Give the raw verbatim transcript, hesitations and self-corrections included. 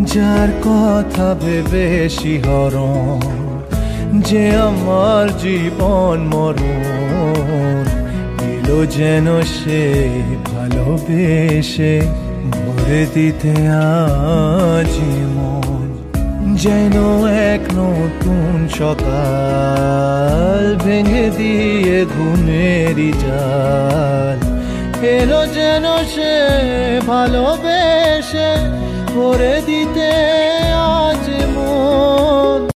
যার কথা ভেবে শিহরণ, যে আমার জীবন মরণ দিল যেন সে ভালোবেসে ভরে দিতে আজি মন। যেন এক নতুন সকাল ভেঙে দিয়ে ঘুমেরই জাল এলো যেন সে ভালোবেসে ভরে দিতে